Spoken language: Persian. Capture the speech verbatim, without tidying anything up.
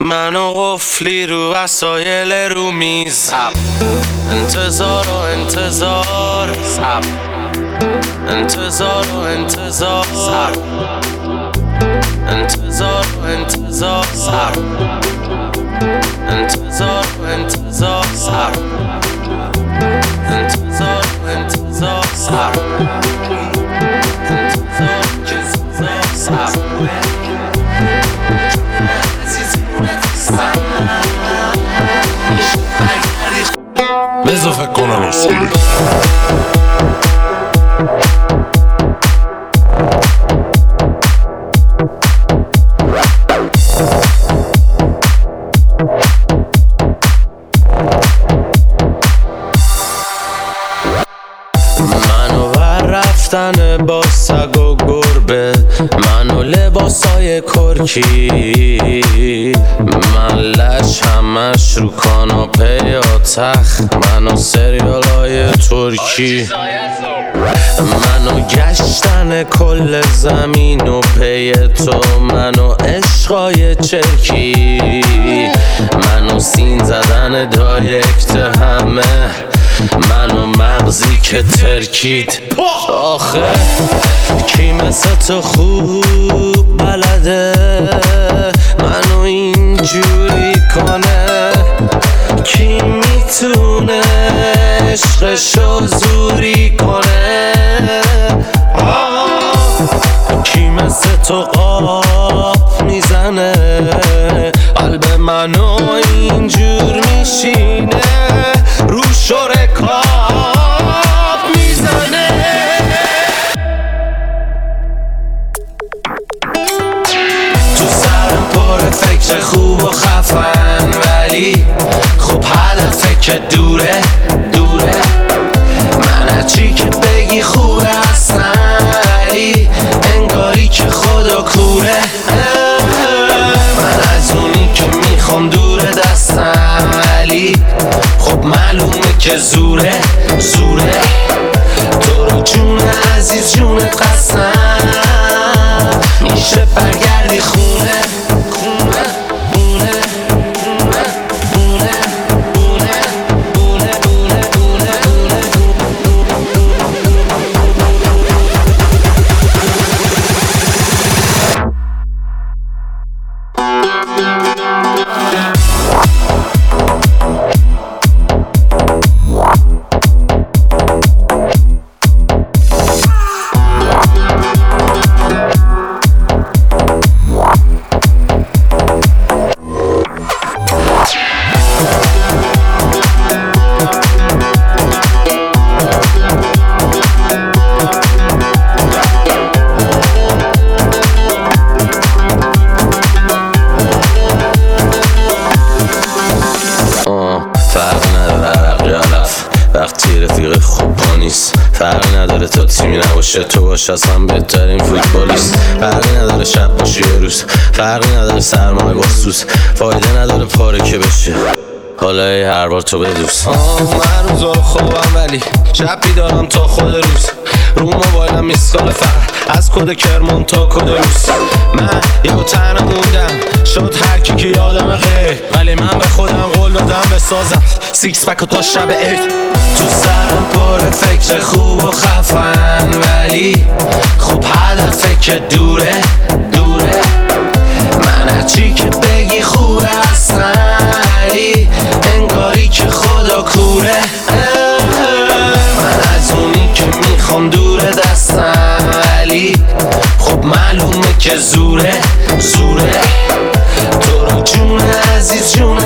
منو قفلی رو وسایل رو میز، انتظار و انتظار، انتظار و انتظار، انتظار و انتظار، انتظار و انتظار، انتظار و انتظار، بذار فکر کنم اصولی منو بر رفتن با سگ و گربه، منو لباسای کرکی، من لش همش رو کاناپه یا تخت، منو سریال های ترکی، منو گشتن کل زمین و پی تو، منو عشقای چرکی، منو سین زدن دایرکت همه، منو مغزی که ترکید. آخه کی مثل تو خوب بلده منو اینجوری کنه؟ کی میتونه عشقشو زوری کنه؟ کی مثل تو قاپ میزنه قلب منو اینجور میشینه، رو شرکاب میزنه؟ تو سرم پر فکر خوب و خفن، ولی خب هدفه که دوره دوره، من هرچی که بگی خوبه اصلا، ولی انگاری که خدا کوره، من از اونی که میخوام دوره دستم، ولی خب معلومه که زوره زوره، تو رو جون عزیز جونت قسم، میشه برگردی خونه خونه بونه بونه بونه بونه بونه بونه وقتی رفیق خوب پا نیست، فرقی نداره تا تیمی نباشه تو باش اصلا بهترین فوتبالیست، فرقی نداره شب باشی یه روز، فرقی نداره سرمایه باستوس، فایده نداره پاره که بشه، حالا ای هر بار تو بدوس. من روزا رو خوابم ولی شب بیدارم تا خود روز، رو موبایلم میسکال فقط از کد کرمان تا کد روز، من یه تنها موندم شد هر کی که یادم غیر، ولی من به خودم قول دادم بسازم سیکس پک و تا شب عید. تو سرم پر فکر خوب و خفن، ولی خوب هدفه که دوره دوره، من هرچی که بگی خوبه اصلا، ولی انگاری که خدا کوره، من از اونی که میخوام دوره دستم، ولی خب معلومه که زوره زوره، تو رو جون عزیز جون